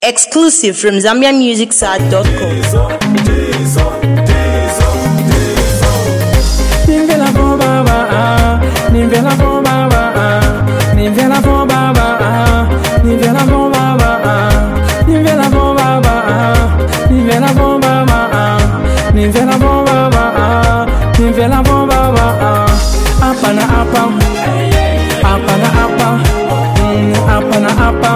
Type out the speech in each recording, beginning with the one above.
Exclusive from ZambiaMusicSite.com. Nimvela for baba, nimvela for baba, nimvela for baba, nimvela for baba, nimvela for baba, nimvela for baba, nimvela for baba, nimvela for baba. Apa na apa, apa na apa, apa na apa,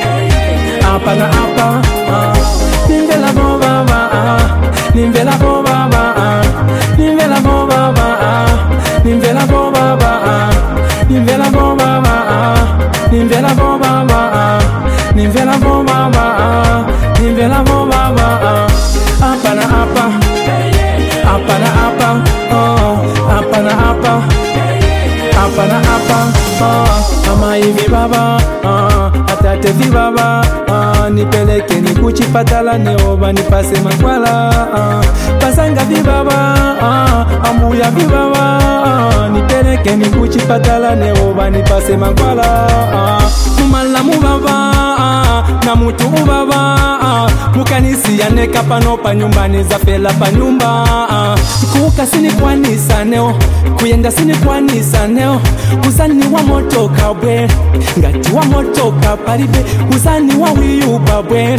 apa na apa. Nimvela for baba, nimvela for baba, nimvela for baba, nimvela for baba, nimvela for baba, nimvela for baba, nimvela for baba, nimvela for baba. Apa na apa, apa na apa, apa na apa, apa na apa. Ama hivi baba, atate vi baba, nipeleke nikuchipatala neoba nipase makwala. Pasanga vi baba, amuya vi baba, nipeleke nikuchipatala neoba nipase makwala. Mumala mu baba, na mutu baba, mukanisi yaneka pano pa nyumbani zafela pa nyumba. Kuka sini kwanisa neo, kuyenda sini kwanisa neo. Uzani wa motoka bwe, ngati wa motoka palibe. Uzani wa wiyuba bwe,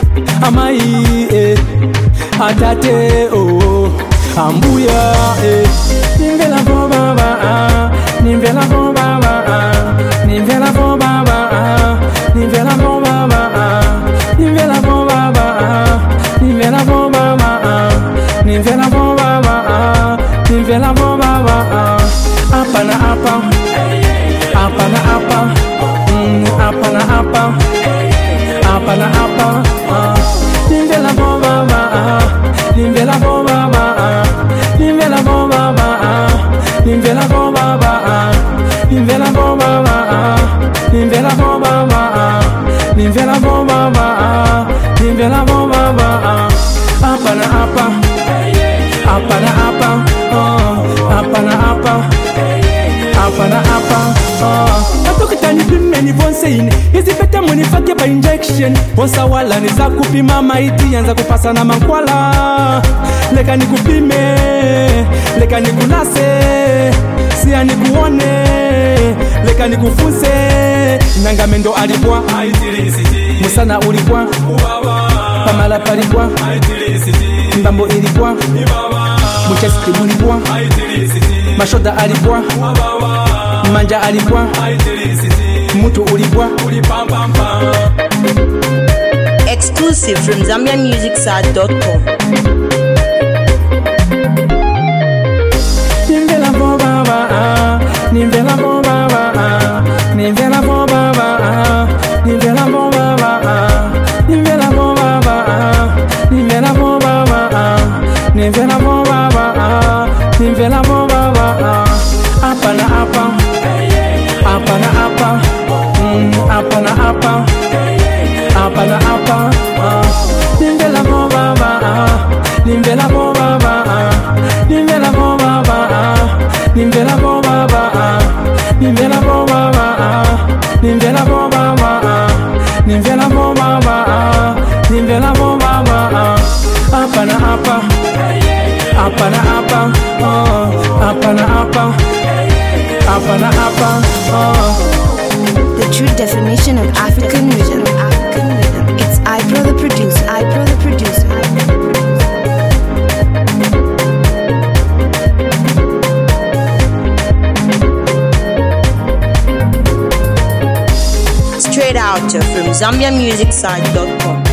amai atate ambuya nimvela for baba, nimvela for baba, nimvela for baba, nimvela for baba, nimvela for baba, nimvela for baba, nimvela for baba, nimvela for baba. Apa na apa, apa na apa, apa na apa, apa na apa. Nimvela for baba, nimvela for baba, nimvela for baba, nimvela for baba, nimvela for baba, nimvela for baba, nimvela for baba, nimvela for baba. Apa na apa, apa na apa, apa na apa, apa na apa. Atokitani pimeni vonseine, hizi peta munifake pa injection. Vonsa wala niza kupima maiti, yanza kupasa na mankwala. Leka nikupime, leka nikunase, siya nikuone, leka nikufunse. Nangamendo alipwa, musana ulipwa, pamala palipwa, mbambo ilipwa, muchesti mulipwa, mashoda alipwa, manja alipwa, mutu ulipwa. Exclusive from ZambiaMusicSite.com. Nimvela for baba, nimvela for baba, nimvela for baba, nimvela for baba, nimvela for baba, nimvela for baba, nimvela for baba, nimvela for baba. Apa na apa, apa na apa, apa na apa, apa na apa. Nimvela for baba, nimvela for baba, nimvela for baba, nimvela for baba, nimvela for baba, nimvela for baba, nimvela for baba, nimvela for baba. Apa na apa, apa na apa, apa na apa, apa na apa. The true definition of African rhythm. It's Ibro the producer. Ibro the producer. Straight out from ZambiaMusicSite.com.